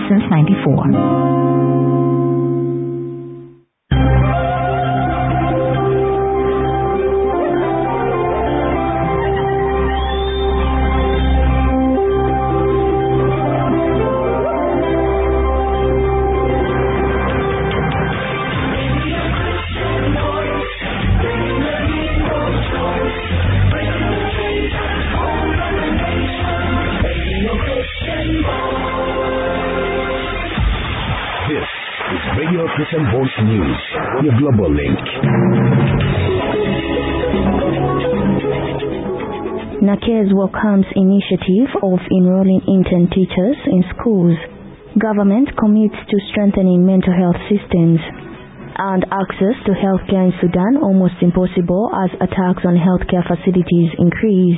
since '94. Christian Voice News, your global link. NACARES welcomes initiative of enrolling intern teachers in schools. Government commits to strengthening mental health systems. And access to healthcare in Sudan almost impossible as attacks on healthcare facilities increase.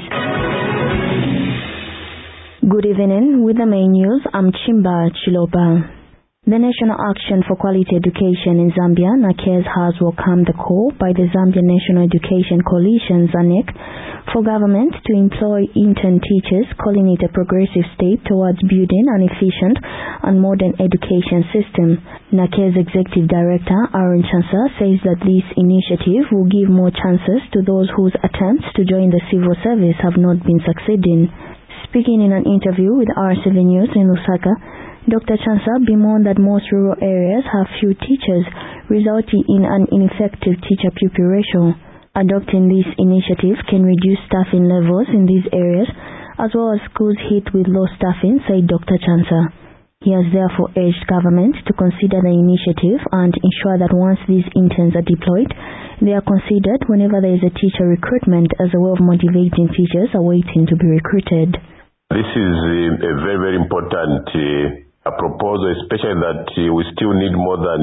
Good evening. With the main news, I'm Chimba Chiloba. The National Action for Quality Education in Zambia, NACARES, has welcomed the call by the Zambian National Education Coalition, ZANEC, for government to employ intern teachers, calling it a progressive step towards building an efficient and modern education system. NACARES Executive Director Aaron Chansa says that this initiative will give more chances to those whose attempts to join the civil service have not been succeeding. Speaking in an interview with RCV News in Lusaka, Dr. Chansa bemoaned that most rural areas have few teachers, resulting in an ineffective teacher-pupil ratio. Adopting this initiative can reduce staffing levels in these areas, as well as schools hit with low staffing, said Dr. Chansa. He has therefore urged government to consider the initiative and ensure that once these interns are deployed, they are considered whenever there is a teacher recruitment as a way of motivating teachers awaiting to be recruited. This is a very, very important proposal, especially that we still need more than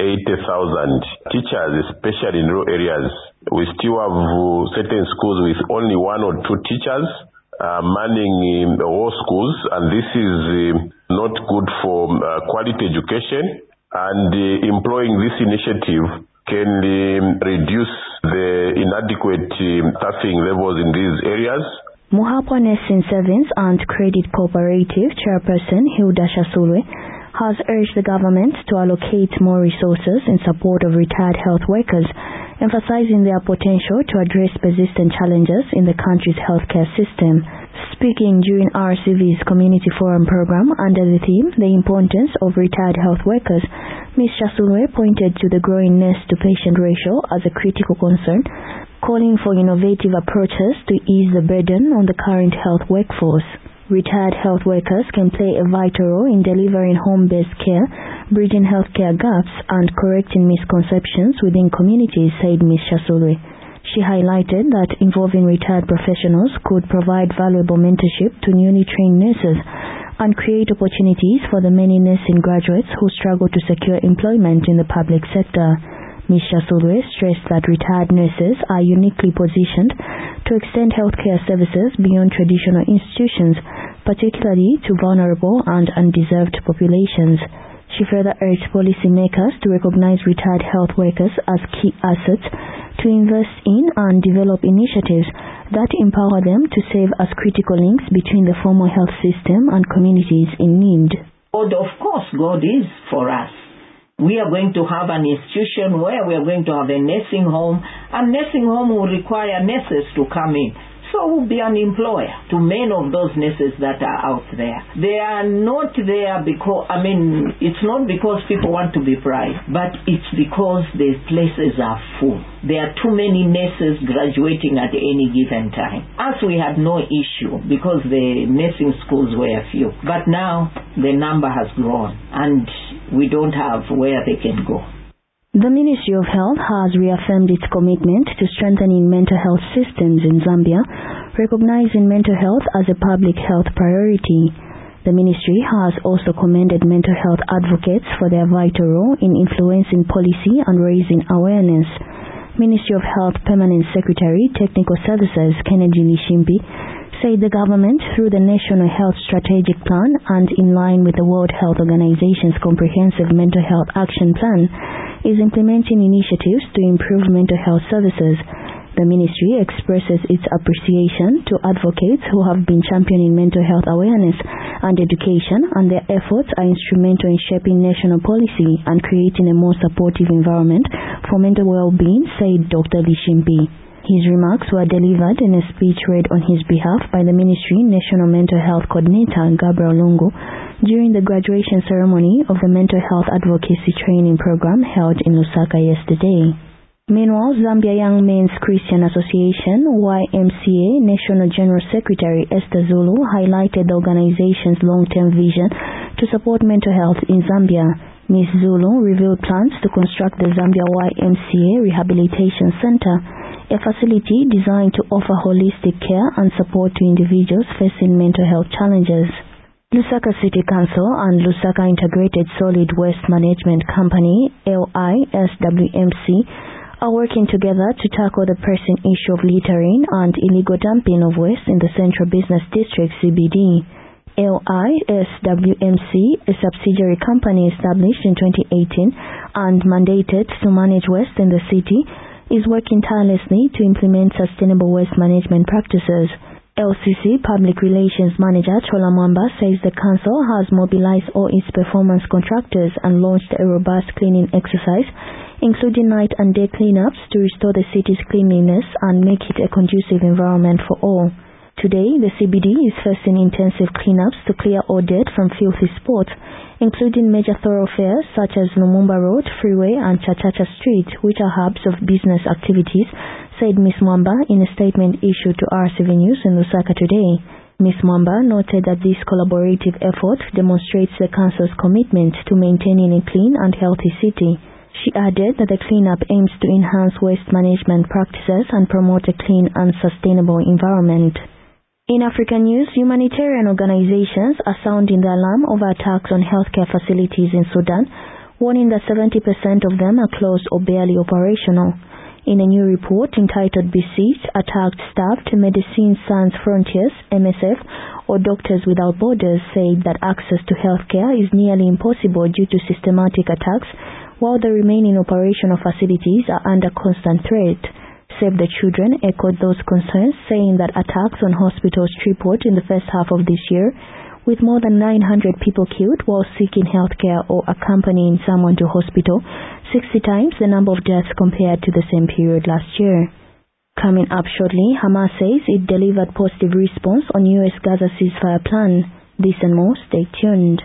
80,000 teachers, especially in rural areas. We still have certain schools with only one or two teachers manning all schools, and this is not good for quality education. And employing this initiative can reduce the inadequate staffing levels in these areas. Muhapwa Nursing Savings and Credit Cooperative Chairperson Hilda Shasulwe has urged the government to allocate more resources in support of retired health workers, emphasizing their potential to address persistent challenges in the country's healthcare system. Speaking during RCV's Community Forum program under the theme, The Importance of Retired Health Workers, Ms. Shasulwe pointed to the growing nurse-to-patient ratio as a critical concern, calling for innovative approaches to ease the burden on the current health workforce. Retired health workers can play a vital role in delivering home-based care, bridging healthcare gaps, and correcting misconceptions within communities, said Ms. Shasulwe. She highlighted that involving retired professionals could provide valuable mentorship to newly trained nurses and create opportunities for the many nursing graduates who struggle to secure employment in the public sector. Ms. Shasulwe stressed that retired nurses are uniquely positioned to extend healthcare services beyond traditional institutions, particularly to vulnerable and undeserved populations. She further urged policymakers to recognize retired health workers as key assets, to invest in and develop initiatives that empower them to serve as critical links between the formal health system and communities in need. God, of course, God is for us. We are going to have an institution where we are going to have a nursing home, and nursing home will require nurses to come in. So we'll be an employer to many of those nurses that are out there. They are not there because, it's not because people want to be bribed, but it's because the places are full. There are too many nurses graduating at any given time. As we had no issue because the nursing schools were few, but now the number has grown and we don't have where they can go. The Ministry of Health has reaffirmed its commitment to strengthening mental health systems in Zambia, recognizing mental health as a public health priority. The ministry has also commended mental health advocates for their vital role in influencing policy and raising awareness. Ministry of Health Permanent Secretary, Technical Services, Kennedy Nishimbi, said the government, through the National Health Strategic Plan and in line with the World Health Organization's Comprehensive Mental Health Action Plan, is implementing initiatives to improve mental health services. The ministry expresses its appreciation to advocates who have been championing mental health awareness and education, and their efforts are instrumental in shaping national policy and creating a more supportive environment for mental well-being, said Dr. Lishimpi. His remarks were delivered in a speech read on his behalf by the Ministry National Mental Health Coordinator Gabriel Lungu during the graduation ceremony of the Mental Health Advocacy Training Program held in Lusaka yesterday. Meanwhile, Zambia Young Men's Christian Association YMCA National General Secretary Esther Zulu highlighted the organization's long-term vision to support mental health in Zambia. Ms. Zulu revealed plans to construct the Zambia YMCA Rehabilitation Center, a facility designed to offer holistic care and support to individuals facing mental health challenges. Lusaka City Council and Lusaka Integrated Solid Waste Management Company LISWMC are working together to tackle the pressing issue of littering and illegal dumping of waste in the Central Business District CBD. LISWMC, a subsidiary company established in 2018 and mandated to manage waste in the city, is working tirelessly to implement sustainable waste management practices. LCC Public Relations Manager Chola Mwamba says the council has mobilized all its performance contractors and launched a robust cleaning exercise, including night and day cleanups to restore the city's cleanliness and make it a conducive environment for all. Today, the CBD is facing intensive cleanups to clear all dirt from filthy spots, including major thoroughfares such as Lumumba Road, Freeway and Chachacha Street, which are hubs of business activities, said Ms. Mwamba in a statement issued to RTV News in Lusaka today. Ms. Mwamba noted that this collaborative effort demonstrates the council's commitment to maintaining a clean and healthy city. She added that the cleanup aims to enhance waste management practices and promote a clean and sustainable environment. In African news, humanitarian organizations are sounding the alarm over attacks on healthcare facilities in Sudan, warning that 70% of them are closed or barely operational. In a new report entitled Besieged, Attacked Staff to Médecins Sans Frontières, MSF, or Doctors Without Borders said that access to healthcare is nearly impossible due to systematic attacks, while the remaining operational facilities are under constant threat. Save the Children echoed those concerns, saying that attacks on hospitals tripled in the first half of this year, with more than 900 people killed while seeking healthcare or accompanying someone to hospital, 60 times the number of deaths compared to the same period last year. Coming up shortly, Hamas says it delivered positive response on U.S. Gaza ceasefire plan. This and more, stay tuned.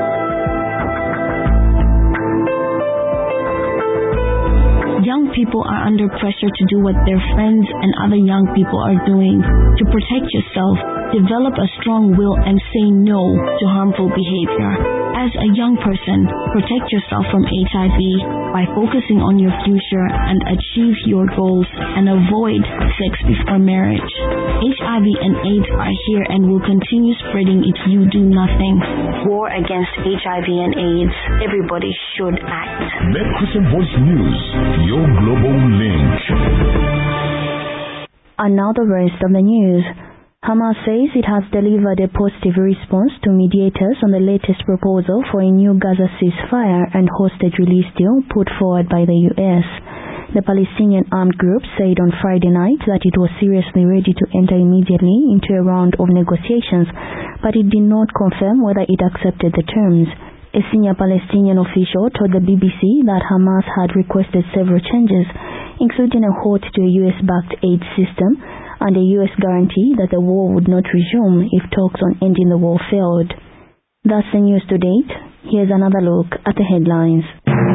Young people are under pressure to do what their friends and other young people are doing. To protect yourself, develop a strong will and say no to harmful behavior. As a young person, protect yourself from HIV by focusing on your future and achieve your goals and avoid sex before marriage. HIV and AIDS are here and will continue spreading if you do nothing. War against HIV and AIDS. Everybody should act. Net Christian Voice News, your global link. And now the rest of the news. Hamas says it has delivered a positive response to mediators on the latest proposal for a new Gaza ceasefire and hostage release deal put forward by the U.S. The Palestinian armed group said on Friday night that it was seriously ready to enter immediately into a round of negotiations, but it did not confirm whether it accepted the terms. A senior Palestinian official told the BBC that Hamas had requested several changes, including a halt to a U.S.-backed aid system and a U.S. guarantee that the war would not resume if talks on ending the war failed. That's the news to date. Here's another look at the headlines.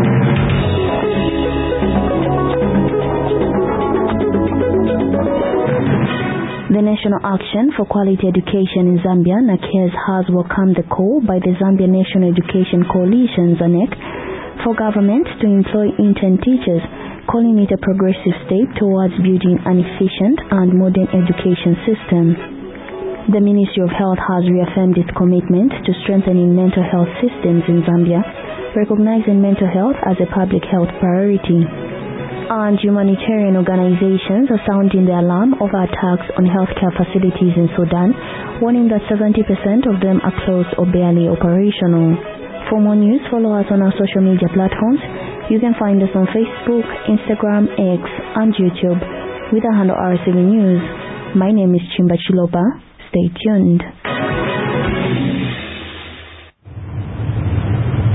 The National Action for Quality Education in Zambia, NACARES, has welcomed the call by the Zambia National Education Coalition, ZANEC, for government to employ intern teachers, calling it a progressive step towards building an efficient and modern education system. The Ministry of Health has reaffirmed its commitment to strengthening mental health systems in Zambia, recognizing mental health as a public health priority. And humanitarian organizations are sounding the alarm over attacks on healthcare facilities in Sudan, warning that 70% of them are closed or barely operational. For more news, follow us on our social media platforms. You can find us on Facebook, Instagram, X, and YouTube. with the handle RCB News. My name is Chimba Chilopa. Stay tuned.